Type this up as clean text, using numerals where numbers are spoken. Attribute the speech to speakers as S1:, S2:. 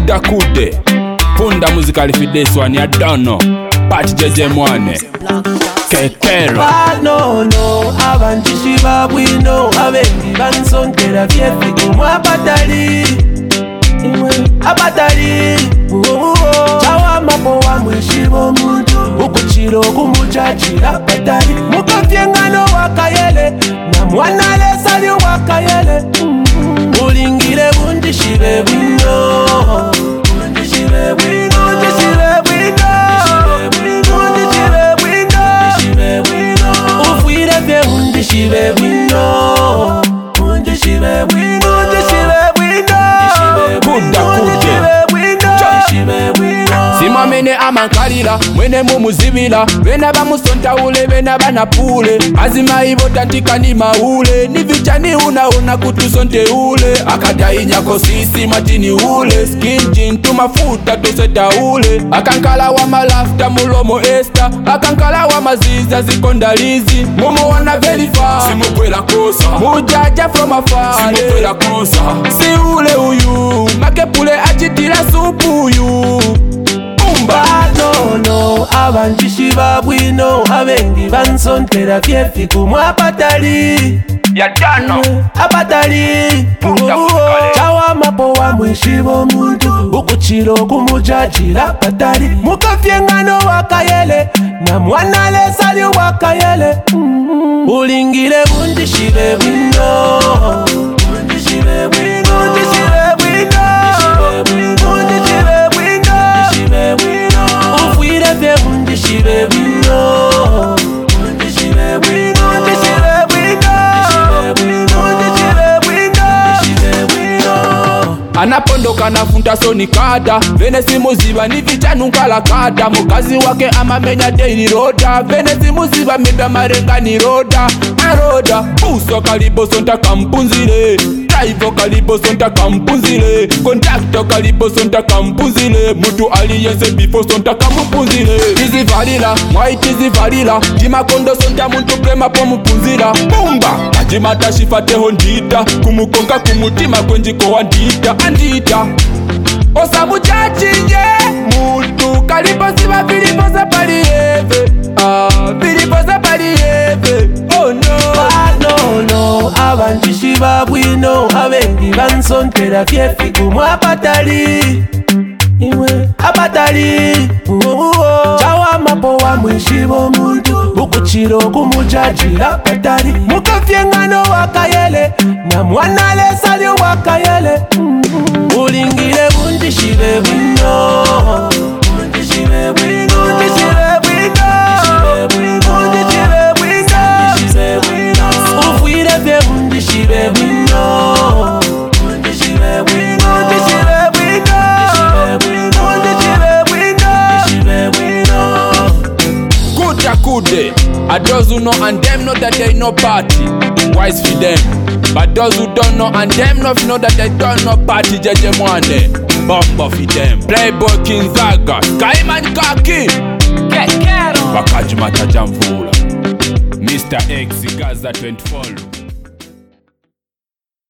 S1: Kude Punda musical for this one, you don't know. Pat JJ Mwane Kekero
S2: no, abanjishi babwino abendi bansongera fyefi kumwa abatali chawa mapo wa mwishibo muntu ukuchiro kumuchachira abatali mukavyengano wakayele na mwana lesali wakayele ulingile bundishibe bwino
S1: Simamene amankalila, mwene mumuzibila Wena bamusonta ule, wena banapule Azima ibo tantika ni maule Nivichani una kutusonte ule Akadai nyako sisi matini ule Skin jean tumafuta toseta ule Akankala wa malafta mulomo esta Akankala wa maziza zikondalizi Momo wana verify Simukwela kosa Mujaja from afar Simukwela kosa Si ule uyu Makepule achitila supu uyu
S2: no, abanjishi babwino abengi bansontera fyefi kumwa abatali abatali chawa mapo wa mwishibo muntu ukuchiro kumujajira abatali mukavyengano wakayele na mwana lesali wakayele ulingile bundishibe bwino
S1: Anapondoka na funta soni kada Vene simuziba ni vichanu nkala kada Mukazi wake amamenya daily roda Vene simuziba mibya marenga ni roda Aroda Puso kalibo sonta kampunzile Driver kalibo sonta kampunzile Kontakto kalibo sonta kampunzile Mutu aliyense bifo sonta kampunzile Tizi valila, mwai tizi valila Jima kondo sonta muntu prema po mupunzila Bumba, ajima tashifate hondita Kumukonga kumutima kwenjiko wandita Andita Osamu chachinje Mutu kalibo siba filipo za palieve Filipo za palieve Oh no
S2: abanjishi babwino abengi bansontera fyefi kumwa abatali chawa mapo wa mwishibo muntu ukuchiro kumujajira abatali mukavyengano wakayele na mwana lesali wakayele ulingile bundishibe bwino
S1: Kude. And those who know and them know that they no party, wise for them. But those who don't know and them know that they don't know party, JJ Mwane, bomba for them. Playboy King Zaga, Kaiman Kaki, Kekero, Bakajimata Jamvula, Mr. X, Gaza 24.